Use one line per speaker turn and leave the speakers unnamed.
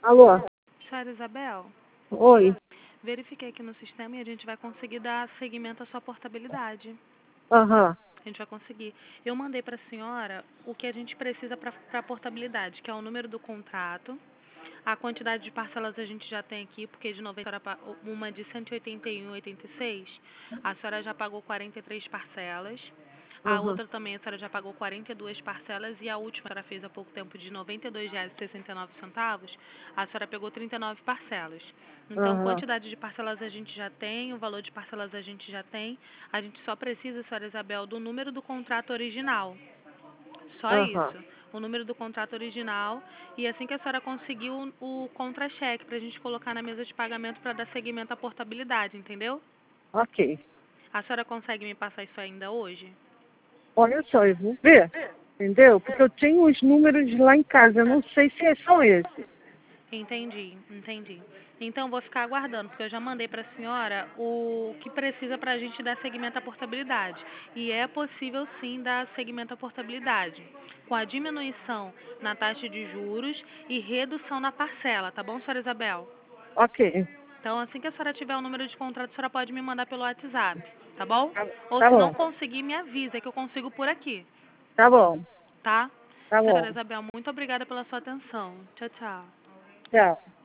Alô?
Senhora Isabel,
Oi.
verifiquei aqui no sistema e a gente vai conseguir dar seguimento à sua portabilidade.
Aham.
A gente vai conseguir. Eu mandei para a senhora o que a gente precisa para a portabilidade, que é o número do contrato. A quantidade de parcelas a gente já tem aqui, porque de 90 a senhora pagou uma de 181,86. A senhora já pagou 43 parcelas. A
Aham.
outra também a senhora já pagou 42 parcelas e a última a senhora fez há pouco tempo de R$ 92,69. A senhora pegou 39 parcelas. Então,
Aham.
quantidade de parcelas a gente já tem, o valor de parcelas a gente já tem. A gente só precisa, senhora Isabel, do número do contrato original. Só
Aham.
isso. O número do contrato original. E assim que a senhora conseguir o contra-cheque para a gente colocar na mesa de pagamento para dar seguimento à portabilidade, entendeu?
Ok.
A senhora consegue me passar isso ainda hoje?
Olha só, eu vou ver. Entendeu? Porque eu tenho os números lá em casa. Eu não sei se são esses.
Entendi, entendi. Então, vou ficar aguardando, porque eu já mandei para a senhora o que precisa para a gente dar seguimento à portabilidade. E é possível, sim, dar seguimento à portabilidade, com a diminuição na taxa de juros e redução na parcela, tá bom, senhora Isabel?
Ok.
Então, assim que a senhora tiver o número de contrato, a senhora pode me mandar pelo WhatsApp, tá bom?
Tá,
Ou
tá
se não
bom.
conseguir, me avisa, que eu consigo por aqui,
Tá bom.
tá?
Tá
Senhora
bom.
Isabel, muito obrigada pela sua atenção. Tchau, tchau.
Tchau.